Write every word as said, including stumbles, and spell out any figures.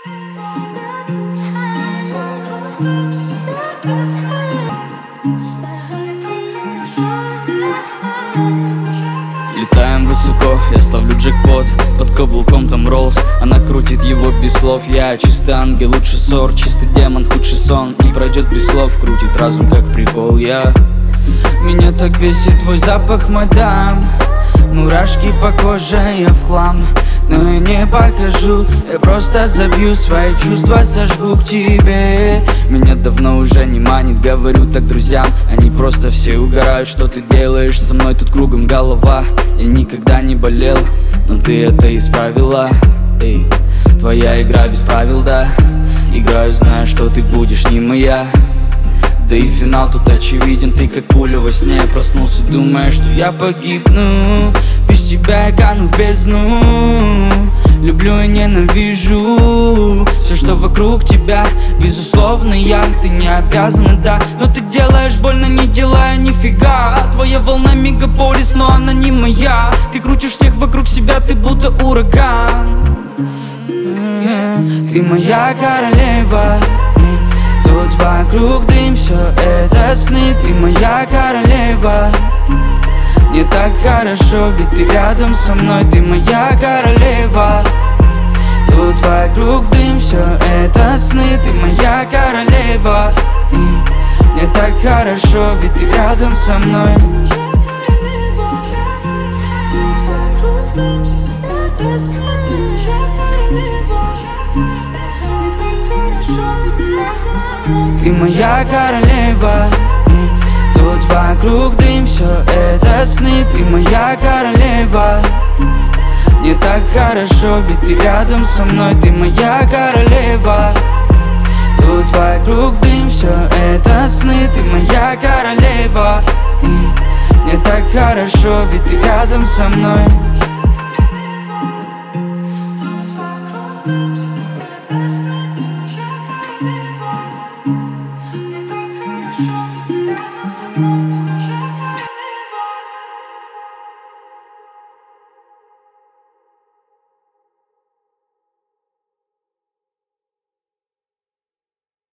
Летаем высоко, я ставлю джекпот. Под каблуком там Роллс, она крутит его без слов. Я чистый ангел, лучший ссор, чистый демон, худший сон. И пройдет без слов, крутит разум как в прикол. Я Меня так бесит твой запах, мадам. Мурашки по коже, я в хлам. Но я не покажу, я просто забью свои чувства, сожгу к тебе. Меня давно уже не манит, говорю так друзьям. Они просто все угорают, что ты делаешь со мной, тут кругом голова. Я никогда не болел, но ты это исправила. Эй, твоя игра без правил, да. Играю, зная, что ты будешь не моя. Да и финал тут очевиден, ты как пуля во сне. Проснулся, думая, что я погибну. Без тебя я кану в бездну. Люблю и ненавижу все, что вокруг тебя. Безусловно, я, ты не обязана, да. Но ты делаешь больно, не делая нифига. Твоя волна мегаполис, но она не моя. Ты крутишь всех вокруг себя, ты будто ураган. Ты моя королева. Тут вокруг дым, все это сны. Ты моя королева. Мне так хорошо, ведь ты рядом со мной. Ты моя королева. Тут вокруг дым, все это сны. Ты моя королева. И мне так хорошо, ведь ты рядом со мной. Тут вокруг дым, все это сны. Ты моя королева. Мне так хорошо, ведь ты рядом со мной. Ты моя королева. Тут вокруг дым, все это сны. Ты моя королева. Мне так хорошо, ведь ты рядом со мной. Ты моя королева. Тут вокруг дым, все это сны. Ты моя королева. И мне так хорошо, ведь ты рядом со мной.